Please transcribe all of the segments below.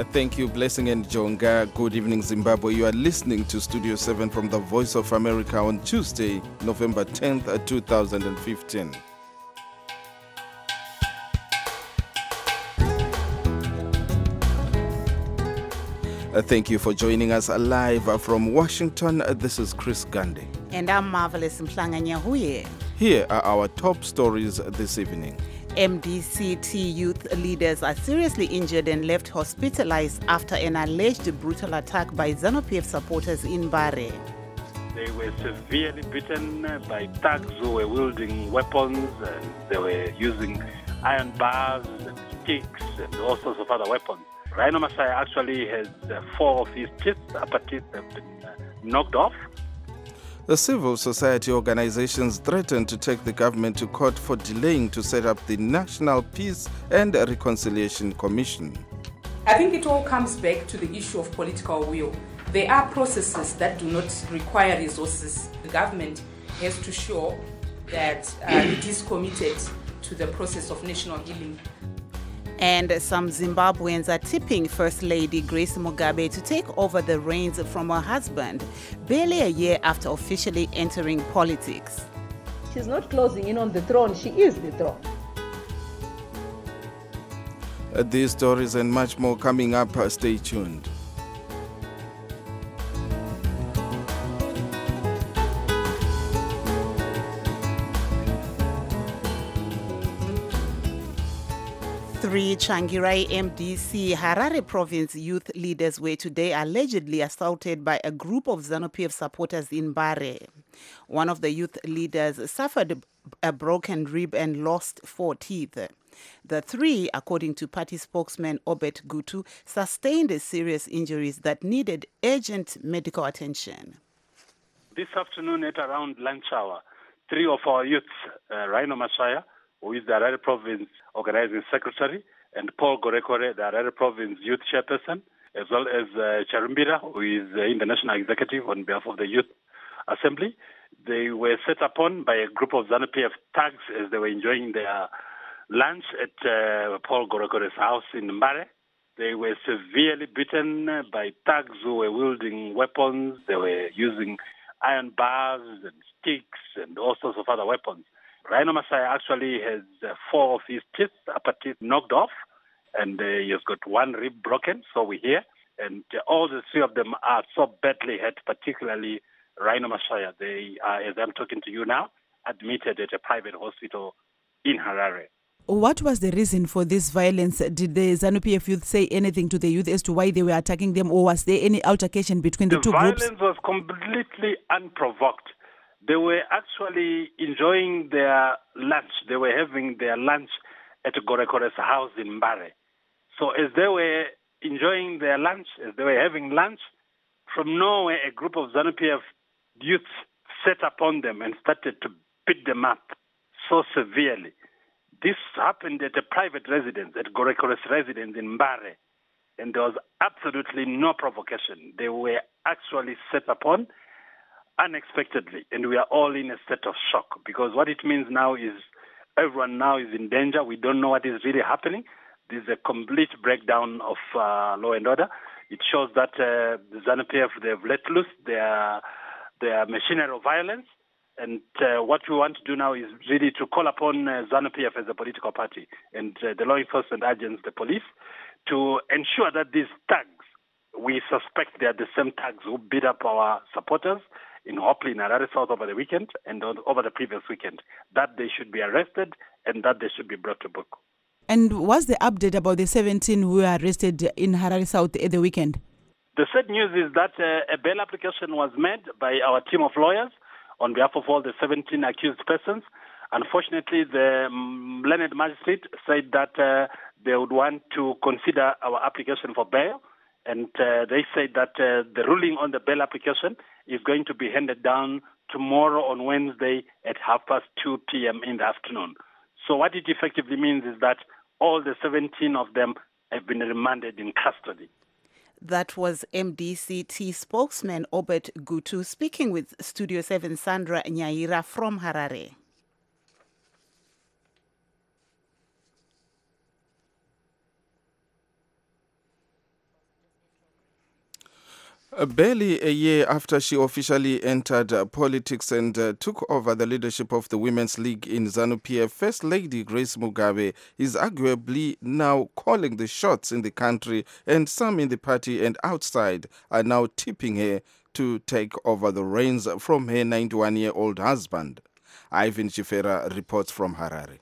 Thank you, Blessing and Jonga. Good evening, Zimbabwe. You are listening to Studio 7 from the Voice of America on Tuesday, November 10th, 2015. Thank you for joining us live from Washington. This is Chris Gandhi. And I'm Marvelous Mhlanga-Nyahuye. Here are our top stories this evening. MDCT youth leaders are seriously injured and left hospitalized after an alleged brutal attack by ZANU-PF supporters in Mbare. They were severely beaten by thugs who were wielding weapons, and they were using iron bars and sticks and all sorts of other weapons. Rhino Masai actually has 4 of his teeth, upper teeth have been knocked off. The civil society organizations threatened to take the government to court for delaying to set up the National Peace and Reconciliation Commission. I think it all comes back to the issue of political will. There are processes that do not require resources. The government has to show that it is committed to the process of national healing. And some Zimbabweans are tipping First Lady Grace Mugabe to take over the reins from her husband, barely a year after officially entering politics. She's not closing in on the throne, she is the throne. These stories and much more coming up. Stay tuned. Three Changirai MDC Harare province youth leaders were today allegedly assaulted by a group of ZANU-PF supporters in Mbare. One of the youth leaders suffered a broken rib and lost 4 teeth. The 3, according to party spokesman Obet Gutu, sustained serious injuries that needed urgent medical attention. This afternoon at around lunch hour, 3 of our youths, Rhino Mashaya, who is the Harare Province Organizing Secretary, and Paul Gorekore, the Harare Province Youth Chairperson, as well as Charumbira, who is in the National Executive on behalf of the Youth Assembly. They were set upon by a group of ZANU-PF thugs as they were enjoying their lunch at Paul Gorekore's house in Mbare. They were severely beaten by thugs who were wielding weapons. They were using iron bars and sticks and all sorts of other weapons. Rhino Masai actually has 4 of his teeth, upper teeth, knocked off, and he has got 1 rib broken, so we hear. And all the 3 of them are so badly hurt, particularly Rhino Masai. They are, as I'm talking to you now, admitted at a private hospital in Harare. What was the reason for this violence? Did the ZANU-PF youth say anything to the youth as to why they were attacking them, or was there any altercation between the two groups? The violence was completely unprovoked. They were actually enjoying their lunch. They were having their lunch at Gorekore's house in Mbare. So as they were enjoying their lunch, as they were having lunch, from nowhere a group of ZANU-PF youths set upon them and started to beat them up so severely. This happened at a private residence, at Gorekore's residence in Mbare, and there was absolutely no provocation. They were actually set upon unexpectedly, and we are all in a state of shock, because what it means now is everyone now is in danger. We don't know what is really happening. This is a complete breakdown of law and order. It shows that the ZANU-PF, they've let loose their machinery of violence, and what we want to do now is really to call upon ZANU-PF as a political party and the law enforcement agents, the police, to ensure that these thugs, we suspect they are the same thugs who beat up our supporters in Hopley, in Harare South over the weekend and over the previous weekend, that they should be arrested and that they should be brought to book. And what's the update about the 17 who were arrested in Harare South at the weekend? The sad news is that a bail application was made by our team of lawyers on behalf of all the 17 accused persons. Unfortunately, the learned magistrate said that they would want to consider our application for bail, and they said that the ruling on the bail application is going to be handed down tomorrow on Wednesday at 2:30 p.m. in the afternoon. So what it effectively means is that all the 17 of them have been remanded in custody. That was MDCT spokesman Obet Gutu speaking with Studio 7 Sandra Nyaira from Harare. Barely a year after she officially entered politics and took over the leadership of the Women's League in ZANU-PF, First Lady Grace Mugabe is arguably now calling the shots in the country, and some in the party and outside are now tipping her to take over the reins from her 91-year-old husband. Ivan Chifera reports from Harare.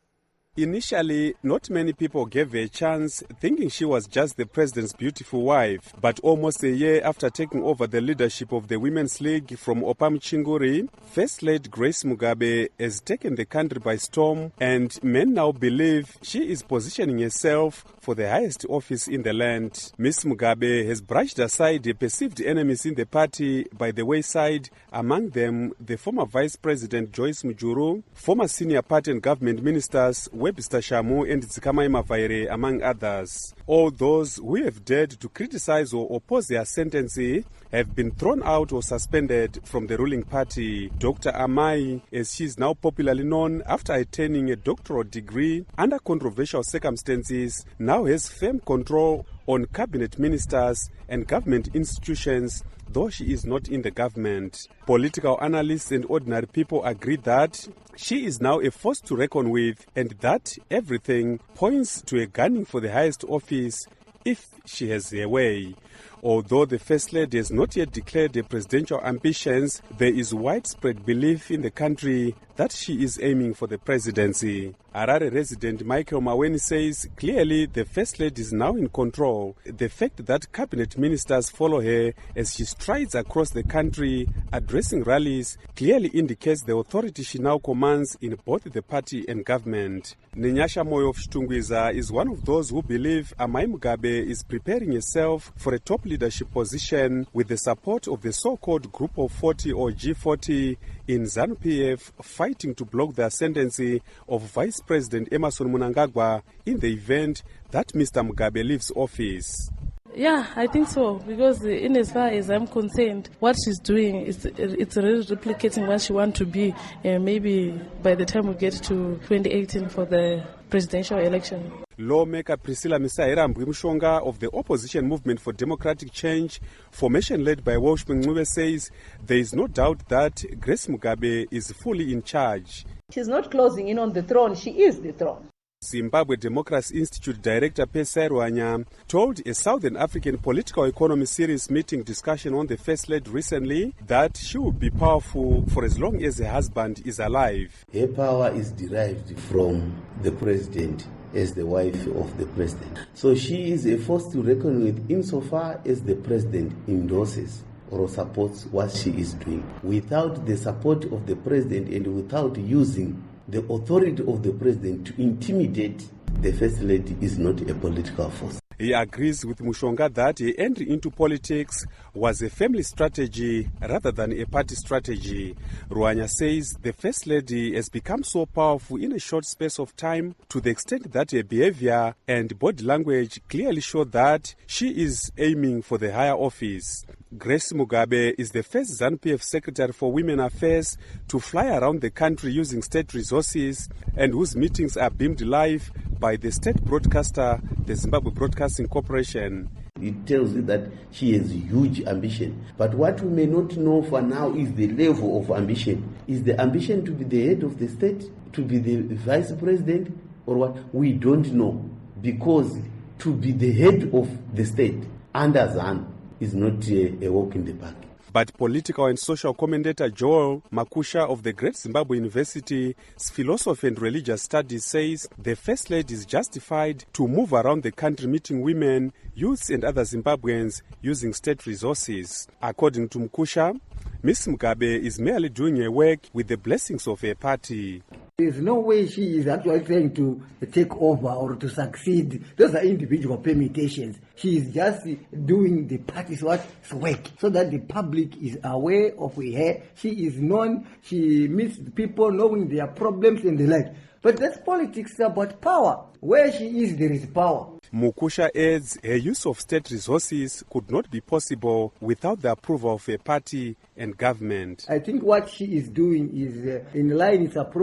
Initially, not many people gave her a chance, thinking she was just the president's beautiful wife. But almost a year after taking over the leadership of the Women's League from Opam Chinguri, First Lady Grace Mugabe has taken the country by storm, and men now believe she is positioning herself for the highest office in the land. Ms. Mugabe has brushed aside the perceived enemies in the party by the wayside, among them the former Vice President Joyce Mujuru, former senior party and government ministers Webster Shamu and Tsikamai Mavaire, among others. All those who have dared to criticize or oppose their sentences have been thrown out or suspended from the ruling party. Dr. Amai, as she is now popularly known after attaining a doctoral degree under controversial circumstances, now has firm control on cabinet ministers and government institutions, though she is not in the government. Political analysts and ordinary people agree that she is now a force to reckon with, and that everything points to a gunning for the highest office if she has her way. Although the First Lady has not yet declared her presidential ambitions, there is widespread belief in the country that she is aiming for the presidency. Harare resident Michael Maweni says clearly the First Lady is now in control. The fact that cabinet ministers follow her as she strides across the country addressing rallies clearly indicates the authority she now commands in both the party and government. Nenyasha Moyo of Shtungwiza is one of those who believe Amai Mugabe is preparing herself for a top leadership position with the support of the so-called Group of 40 or G40 in ZANU-PF fighting to block the ascendancy of Vice President Emmerson Mnangagwa in the event that Mr. Mugabe leaves office. Yeah, I think so, because in as far as I'm concerned, what she's doing is it's really replicating what she wants to be, maybe by the time we get to 2018 for the presidential election. Lawmaker Priscilla Misairambwi Mshonga of the Opposition Movement for Democratic Change, formation led by Welshman Ngube, says there is no doubt that Grace Mugabe is fully in charge. She's not closing in on the throne, she is the throne. Zimbabwe Democracy Institute Director Pesai Rwanya told a Southern African Political Economy Series meeting discussion on the First Lady recently that she will be powerful for as long as her husband is alive. Her power is derived from the president as the wife of the president. So she is a force to reckon with insofar as the president endorses or supports what she is doing. Without the support of the president and without using the authority of the president to intimidate, the First Lady is not a political force. He agrees with Mushonga that her entry into politics was a family strategy rather than a party strategy. Rwanya says the First Lady has become so powerful in a short space of time to the extent that her behavior and body language clearly show that she is aiming for the higher office. Grace Mugabe is the first ZANU-PF Secretary for Women Affairs to fly around the country using state resources and whose meetings are beamed live by the state broadcaster, the Zimbabwe Broadcasting Corporation. It tells you that she has huge ambition. But what we may not know for now is the level of ambition. Is the ambition to be the head of the state, to be the vice president, or what? We don't know. Because to be the head of the state under ZANU is not a walk in the park. But political and social commentator Joel Makusha of the Great Zimbabwe University's Philosophy and Religious Studies says the First Lady is justified to move around the country meeting women, youths and other Zimbabweans using state resources. According to Makusha, Ms. Mugabe is merely doing her work with the blessings of her party. There is no way she is actually trying to take over or to succeed. Those are individual permutations. She is just doing the party's work so that the public is aware of her. She is known. She meets people knowing their problems and the like. But that's politics about power. Where she is, there is power. Mukusha adds her use of state resources could not be possible without the approval of her party and government. I think what she is doing is in line, it's appropriate,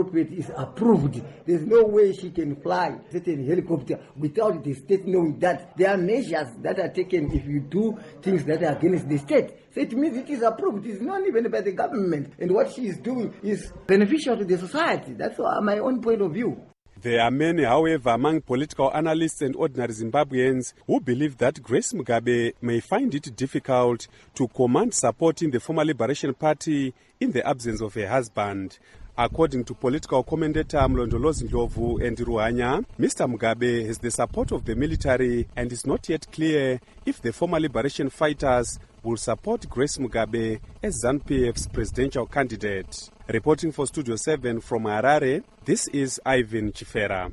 is approved. There's no way she can fly certain helicopter without the state knowing that. There are measures that are taken if you do things that are against the state. So it means it is approved. It's not even by the government. And what she is doing is beneficial to the society. That's my own point of view. There are many, however, among political analysts and ordinary Zimbabweans who believe that Grace Mugabe may find it difficult to command support in the former Liberation Party in the absence of her husband. According to political commentator Mlondolozi Ndlovu and Ruhanya, Mr. Mugabe has the support of the military and it's not yet clear if the former liberation fighters will support Grace Mugabe as ZANU-PF's presidential candidate. Reporting for Studio 7 from Harare, this is Ivan Chifera.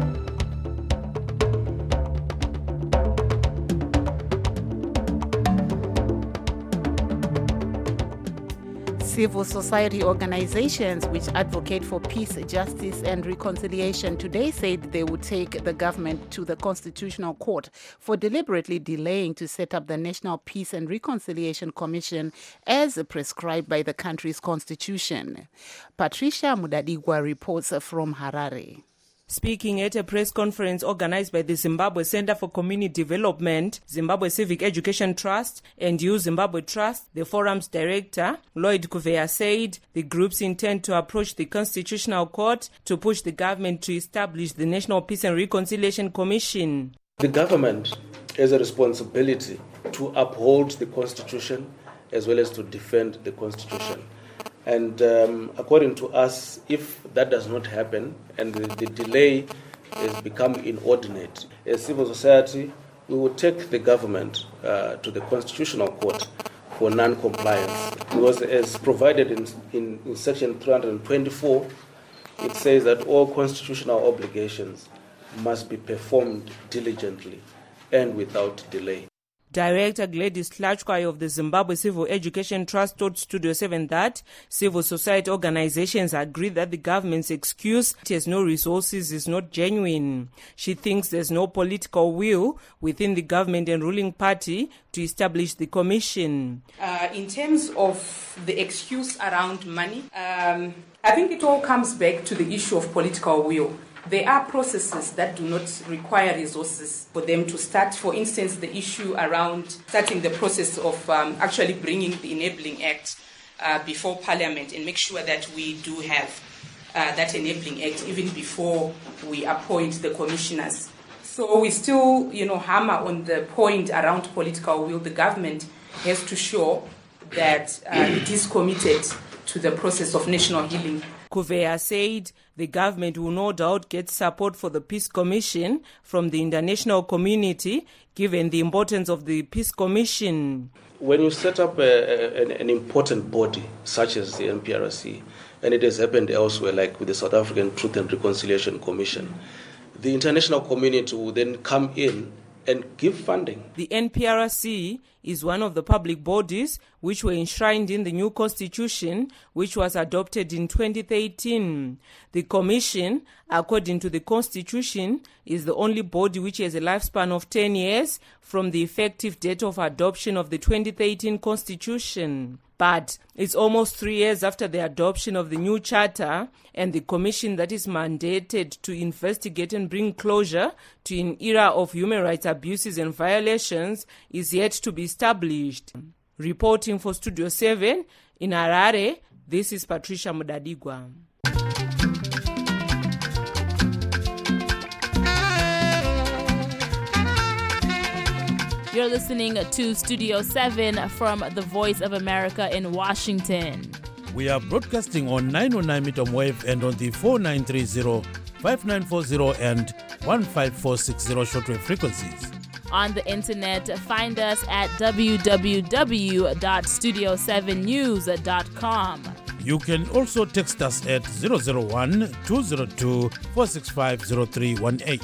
Civil society organizations which advocate for peace, justice and reconciliation today said they would take the government to the Constitutional Court for deliberately delaying to set up the National Peace and Reconciliation Commission as prescribed by the country's constitution. Patricia Mudadigwa reports from Harare. Speaking at a press conference organized by the Zimbabwe Center for Community Development, Zimbabwe Civic Education Trust, and Youth Zimbabwe Trust, the forum's director, Lloyd Kuveya, said the groups intend to approach the Constitutional Court to push the government to establish the National Peace and Reconciliation Commission. The government has a responsibility to uphold the Constitution as well as to defend the Constitution. And according to us, if that does not happen and the delay has become inordinate, as civil society, we will take the government to the Constitutional Court for non-compliance. Because as provided in Section 324, it says that all constitutional obligations must be performed diligently and without delay. Director Gladys Hlachkwayo of the Zimbabwe Civil Education Trust told Studio 7 that civil society organizations agree that the government's excuse it has no resources is not genuine. She thinks there's no political will within the government and ruling party to establish the commission. In terms of the excuse around money, I think it all comes back to the issue of political will. There are processes that do not require resources for them to start. For instance, the issue around starting the process of actually bringing the Enabling Act before Parliament and make sure that we do have that Enabling Act even before we appoint the commissioners. So we still, hammer on the point around political will. The government has to show that it is committed to the process of national healing. Kuveya said the government will no doubt get support for the Peace Commission from the international community, given the importance of the Peace Commission. When you set up an important body such as the NPRC, and it has happened elsewhere, like with the South African Truth and Reconciliation Commission, the international community will then come in and give funding. The NPRC is one of the public bodies which were enshrined in the new constitution, which was adopted in 2013. The commission, according to the constitution, is the only body which has a lifespan of 10 years from the effective date of adoption of the 2013 constitution. But it's almost 3 years after the adoption of the new charter, and the commission that is mandated to investigate and bring closure to an era of human rights abuses and violations is yet to be established. Reporting for Studio 7 in Harare, this is Patricia Mudadigwa. You're listening to Studio 7 from the Voice of America in Washington. We are broadcasting on 909 medium wave and on the 4930, 5940 and 15460 shortwave frequencies. On the internet, find us at www.studio7news.com. You can also text us at 001-202-465-0318.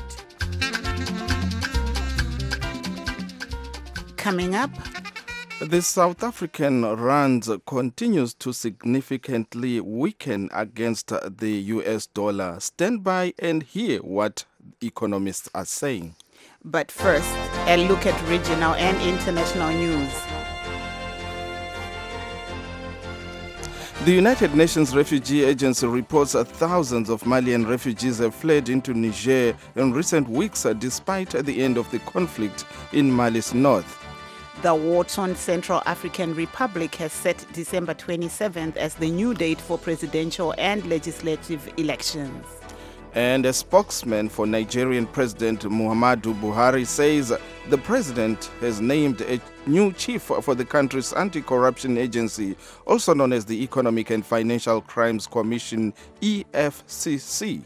Coming up, the South African rand continues to significantly weaken against the US dollar. Stand by and hear what economists are saying. But first, a look at regional and international news. The United Nations Refugee Agency reports that thousands of Malian refugees have fled into Niger in recent weeks despite the end of the conflict in Mali's north. The war-torn Central African Republic has set December 27th as the new date for presidential and legislative elections. And a spokesman for Nigerian President Muhammadu Buhari says the president has named a new chief for the country's anti-corruption agency, also known as the Economic and Financial Crimes Commission, EFCC.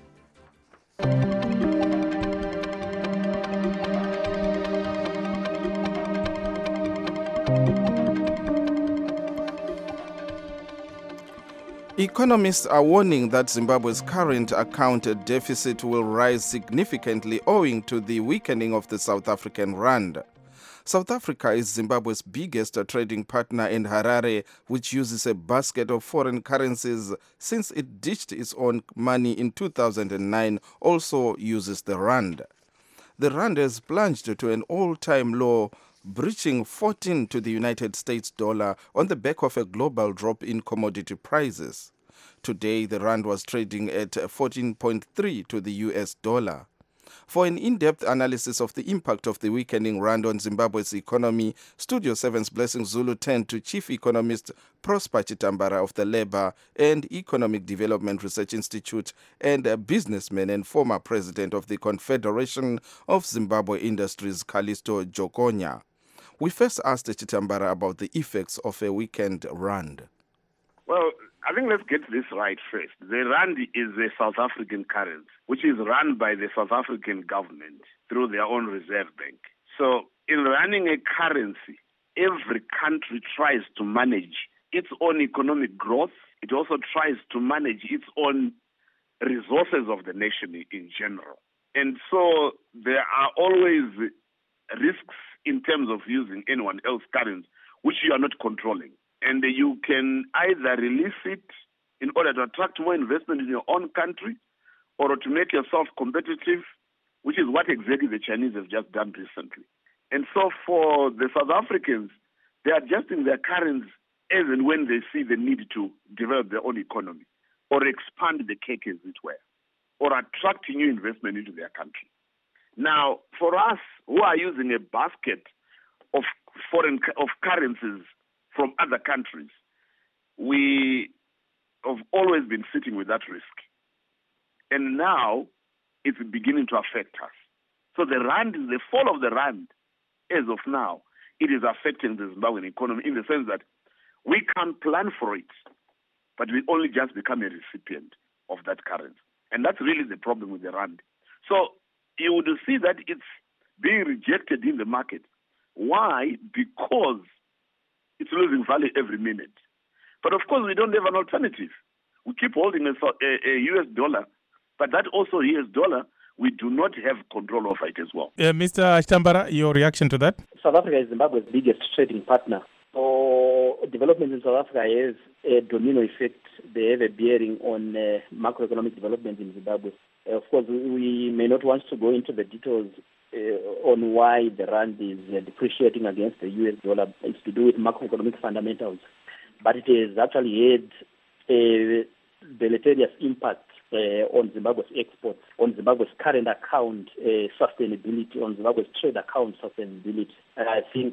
Economists are warning that Zimbabwe's current account deficit will rise significantly owing to the weakening of the South African rand. South Africa is Zimbabwe's biggest trading partner, in Harare, which uses a basket of foreign currencies since it ditched its own money in 2009, also uses the rand. The rand has plunged to an all-time low, breaching 14 to the United States dollar on the back of a global drop in commodity prices. Today, the rand was trading at 14.3 to the US dollar. For an in-depth analysis of the impact of the weakening rand on Zimbabwe's economy, Studio 7's Blessing Zulu turned to Chief Economist Prosper Chitambara of the Labour and Economic Development Research Institute and a businessman and former president of the Confederation of Zimbabwe Industries, Callisto Jokonya. We first asked Chitambara about the effects of a weakened rand. Well, I think let's get this right first. The rand is a South African currency, which is run by the South African government through their own reserve bank. So in running a currency, every country tries to manage its own economic growth. It also tries to manage its own resources of the nation in general. And so there are always risks in terms of using anyone else's currency, which you are not controlling. And you can either release it in order to attract more investment in your own country or to make yourself competitive, which is what exactly the Chinese have just done recently. And so for the South Africans, they are adjusting their currency as and when they see the need to develop their own economy or expand the cake, as it were, or attract new investment into their country. Now, for us who are using a basket of currencies from other countries, we have always been sitting with that risk. And now it's beginning to affect us. So the fall of the rand, as of now, it is affecting the Zimbabwean economy in the sense that we can't plan for it, but we only just become a recipient of that currency. And that's really the problem with the rand. So you would see that it's being rejected in the market. Why? Because it's losing value every minute. But of course, we don't have an alternative. We keep holding a US dollar, but that also US dollar, we do not have control over it as well. Mr. Chitambara, your reaction to that? South Africa is Zimbabwe's biggest trading partner. So development in South Africa has a domino effect. They have a bearing on macroeconomic development in Zimbabwe. Of course, we may not want to go into the details on why the rand is depreciating against the US dollar. It's to do with macroeconomic fundamentals. But it has actually had a deleterious impact on Zimbabwe's exports, on Zimbabwe's current account sustainability, on Zimbabwe's trade account sustainability. And I think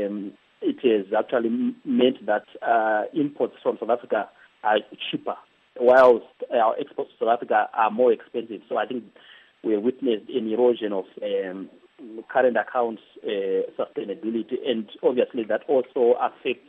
it has actually meant that imports from South Africa are cheaper, whilst our exports to South Africa are more expensive. So I think we have witnessed an erosion of current accounts sustainability, and obviously that also affects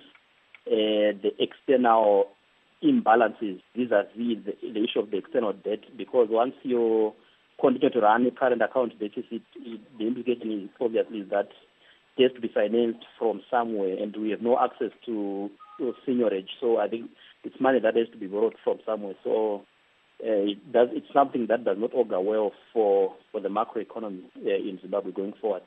the external imbalances vis-a-vis the issue of the external debt, because once you continue to run a current account deficit, the implication is obviously that it has to be financed from somewhere, and we have no access to seigniorage. So I think it's money that has to be borrowed from somewhere. So it's something that does not augur well for the macroeconomy in Zimbabwe going forward.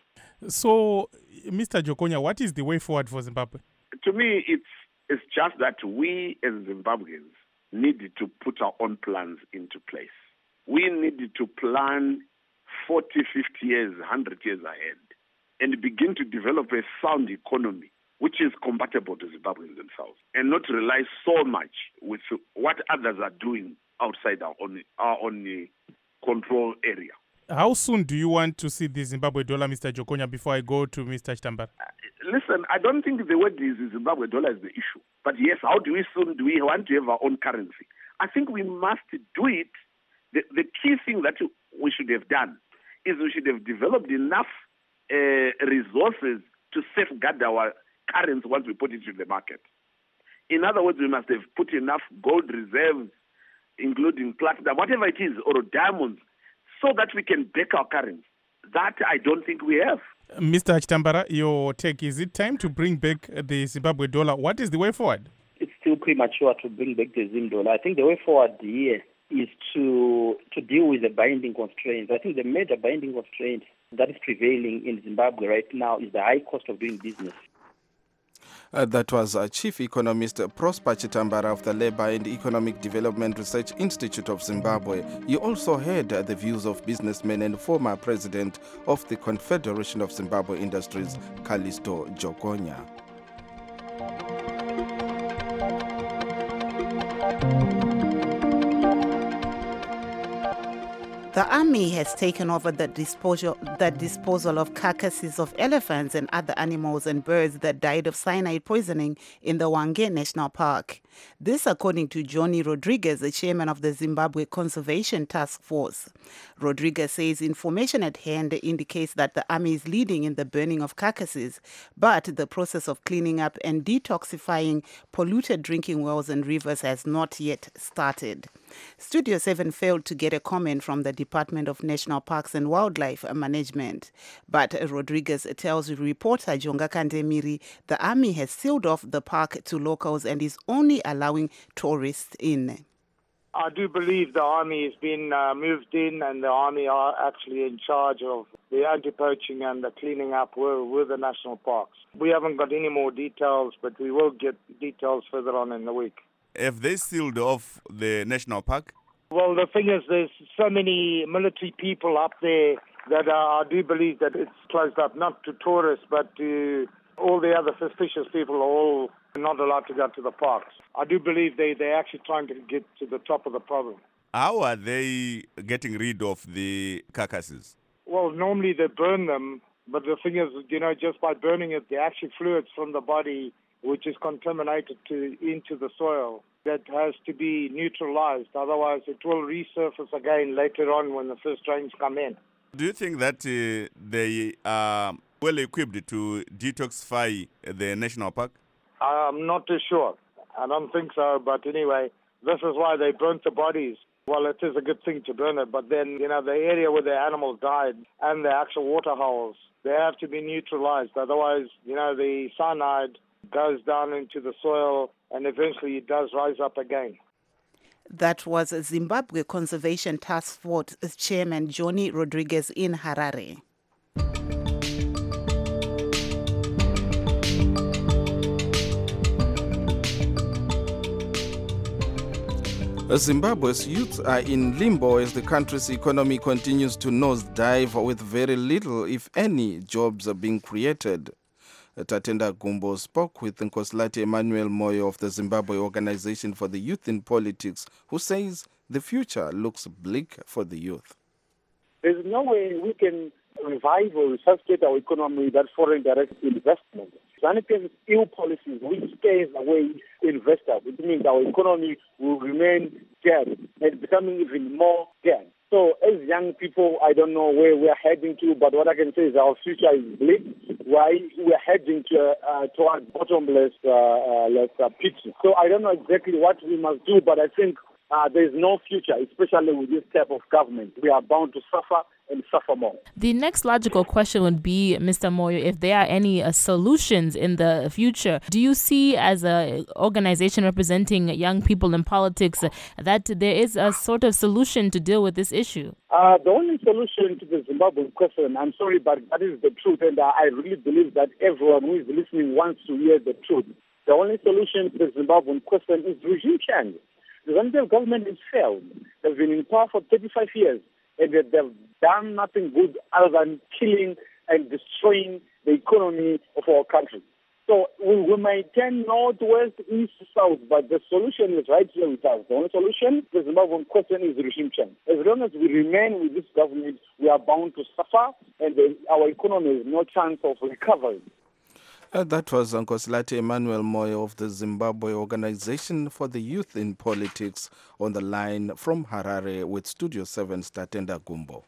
So, Mr. Jokonya, what is the way forward for Zimbabwe? To me, it's just that we as Zimbabweans need to put our own plans into place. We need to plan 40, 50 years, 100 years ahead and begin to develop a sound economy which is compatible to Zimbabweans themselves, and not rely so much with what others are doing outside our own control area. How soon do you want to see the Zimbabwe dollar, Mr. Jokonya, before I go to Mr. Chitambara? Listen, I don't think the word is Zimbabwe dollar is the issue. But yes, how do we want to have our own currency? I think we must do it. The key thing that we should have done is we should have developed enough resources to safeguard our currency once we put it in the market. In other words, we must have put enough gold reserves, including platinum, whatever it is, or diamonds, so that we can back our currency. That I don't think we have. Mr. Chitambara, your take, is it time to bring back the Zimbabwe dollar? What is the way forward? It's still premature to bring back the Zim dollar. I think the way forward here is to deal with the binding constraints. I think the major binding constraint that is prevailing in Zimbabwe right now is the high cost of doing business. That was Chief Economist Prosper Chitambara of the Labour and Economic Development Research Institute of Zimbabwe. You also heard the views of businessman and former president of the Confederation of Zimbabwe Industries, Callisto Jokonya. The army has taken over the disposal of carcasses of elephants and other animals and birds that died of cyanide poisoning in the Hwange National Park. This according to Johnny Rodriguez, the chairman of the Zimbabwe Conservation Task Force. Rodriguez says information at hand indicates that the army is leading in the burning of carcasses, but the process of cleaning up and detoxifying polluted drinking wells and rivers has not yet started. Studio 7 failed to get a comment from the Department of National Parks and Wildlife Management. But Rodriguez tells reporter Jonga Kandemiri the army has sealed off the park to locals and is only allowing tourists in. I do believe the army has been moved in, and the army are actually in charge of the anti-poaching and the cleaning up with the national parks. We haven't got any more details, but we will get details further on in the week. Have they sealed off the national park? Well, the thing is, there's so many military people up there that I do believe that it's closed up, not to tourists, but to all the other suspicious people are all not allowed to go to the parks. I do believe they're actually trying to get to the top of the problem. How are they getting rid of the carcasses? Well, normally they burn them, but the thing is, just by burning it, the actual fluids from the body, which is contaminated into the soil, that has to be neutralized. Otherwise, it will resurface again later on when the first rains come in. Do you think that they are well equipped to detoxify the national park? I'm not too sure. I don't think so. But anyway, this is why they burnt the bodies. Well, it is a good thing to burn it. But then, the area where the animals died and the actual water holes, they have to be neutralized. Otherwise, the cyanide goes down into the soil and eventually it does rise up again. That was Zimbabwe Conservation Task Force Chairman Johnny Rodriguez in Harare. Zimbabwe's youth are in limbo as the country's economy continues to nosedive with very little, if any, jobs are being created. Tatenda Gumbo spoke with Nkoslati Emmanuel Moyo of the Zimbabwe Organization for the Youth in Politics, who says the future looks bleak for the youth. There's no way we can revive or resuscitate our economy without foreign direct investment. ZANU-PF's ill policies which scares away investors, which means our economy will remain dead and becoming even more dead. So as young people, I don't know where we are heading to, but what I can say is our future is bleak. We are heading towards bottomless pit. So I don't know exactly what we must do, but I think there is no future, especially with this type of government. We are bound to suffer and suffer more. The next logical question would be, Mr. Moyo, if there are any solutions in the future. Do you see, as an organization representing young people in politics, that there is a sort of solution to deal with this issue? The only solution to the Zimbabwean question, I'm sorry, but that is the truth, and I really believe that everyone who is listening wants to hear the truth. The only solution to the Zimbabwean question is regime change. The ZANU-PF government has failed. They've been in power for 35 years, and they've done nothing good other than killing and destroying the economy of our country. So we may turn north, west, east, south, but the solution is right here with us. The only solution, the Zimbabwean question, is regime change. As long as we remain with this government, we are bound to suffer, and our economy has no chance of recovery. That was Nkosilati Emmanuel Moyo of the Zimbabwe Organization for the Youth in Politics on the line from Harare with Studio 7 Statenda Gumbo.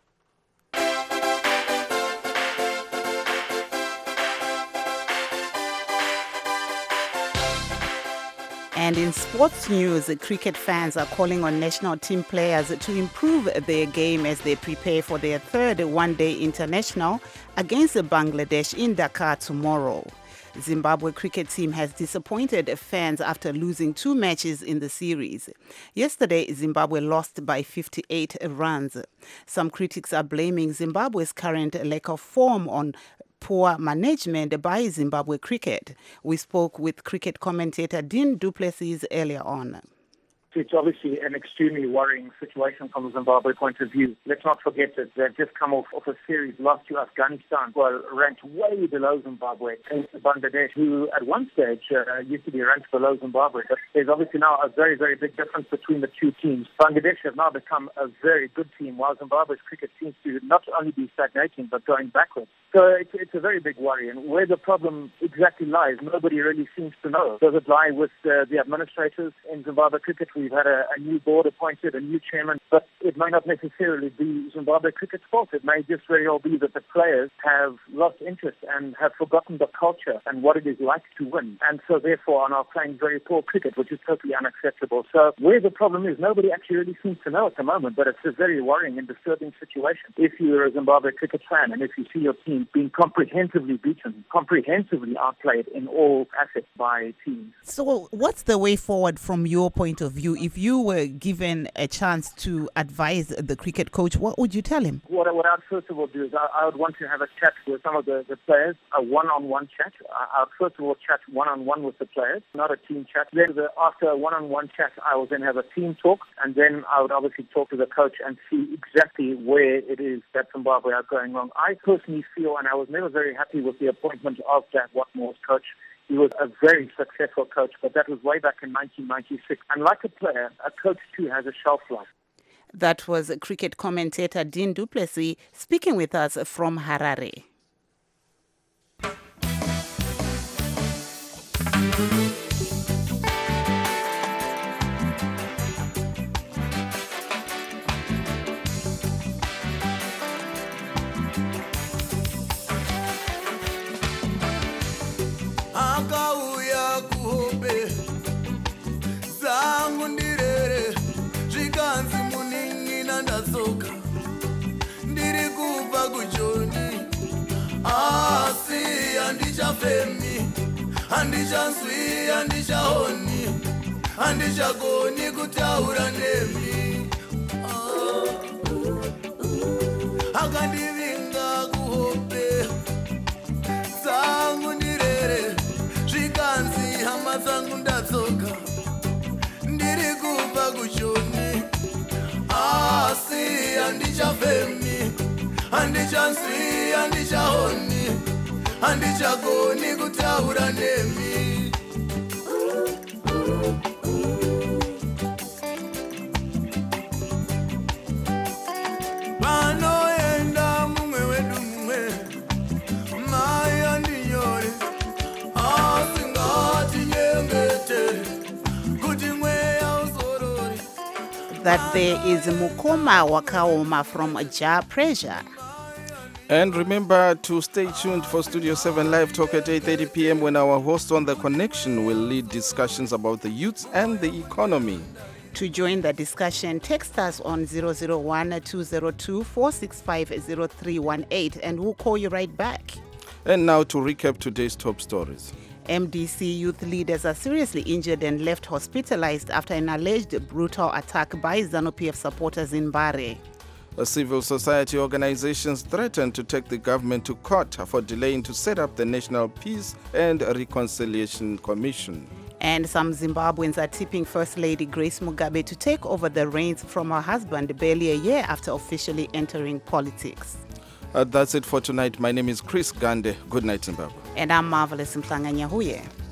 And in sports news, cricket fans are calling on national team players to improve their game as they prepare for their third one-day international against Bangladesh in Dhaka tomorrow. Zimbabwe cricket team has disappointed fans after losing 2 matches in the series. Yesterday, Zimbabwe lost by 58 runs. Some critics are blaming Zimbabwe's current lack of form on poor management by Zimbabwe cricket. We spoke with cricket commentator Dean du Plessis earlier on. It's obviously an extremely worrying situation from a Zimbabwe point of view. Let's not forget that they've just come off a series lost to Afghanistan, who are ranked way below Zimbabwe, and Bangladesh, who at one stage used to be ranked below Zimbabwe. But there's obviously now a very, very big difference between the two teams. Bangladesh have now become a very good team, while Zimbabwe's cricket seems to not only be stagnating, but going backwards. So it's a very big worry. And where the problem exactly lies, nobody really seems to know. Does it lie with the administrators in Zimbabwe cricket? We've had a new board appointed, a new chairman, but it may not necessarily be Zimbabwe cricket's fault. It may just very well be that the players have lost interest and have forgotten the culture and what it is like to win, and so therefore are now playing very poor cricket, which is totally unacceptable. So where the problem is, nobody actually really seems to know at the moment, but it's a very worrying and disturbing situation. If you're a Zimbabwe cricket fan and if you see your team being comprehensively beaten, comprehensively outplayed in all aspects by teams. So what's the way forward from your point of view? If you were given a chance to advise the cricket coach, what would you tell him? What I'd first of all do is I would want to have a chat with some of the players, a one-on-one chat. I would first of all chat one-on-one with the players, not a team chat. Then after a one-on-one chat, I will then have a team talk, and then I would obviously talk to the coach and see exactly where it is that Zimbabwe are going wrong. I personally feel, and I was never very happy with the appointment of Jack Watmore's coach. He was a very successful coach, but that was way back in 1996. And like a player, a coach too has a shelf life. That was cricket commentator Dean du Plessis speaking with us from Harare. Akauya kuhope zangu ndirere zvikanzi munin'ina ndatsoka ndiri kubva kujoni asi handichafemi handichanzwi handichaoni handichagoni kutaura nemi akandivinga kuhope dzangu ndirere zvikanzi hama dzangu ndatsoka ndiri kubva kushoni asi handichafemi handichanzwi handichaoni handichagoni kutaura nemi panoenda mumwe wedu mumwe mai andinyore That there is Mukoma Wakaoma from Jar Pressure. And remember to stay tuned for Studio 7 Live Talk at 8:30 p.m. when our host on The Connection will lead discussions about the youth and the economy. To join the discussion, text us on 001-202-465-0318 and we'll call you right back. And now to recap today's top stories. MDC youth leaders are seriously injured and left hospitalized after an alleged brutal attack by ZANU-PF supporters in Mbare. Civil society organizations threatened to take the government to court for delaying to set up the National Peace and Reconciliation Commission. And some Zimbabweans are tipping First Lady Grace Mugabe to take over the reins from her husband barely a year after officially entering politics. That's it for tonight. My name is Chris Gande. Good night, Zimbabwe. And I'm Marvelous Msanganyahuye.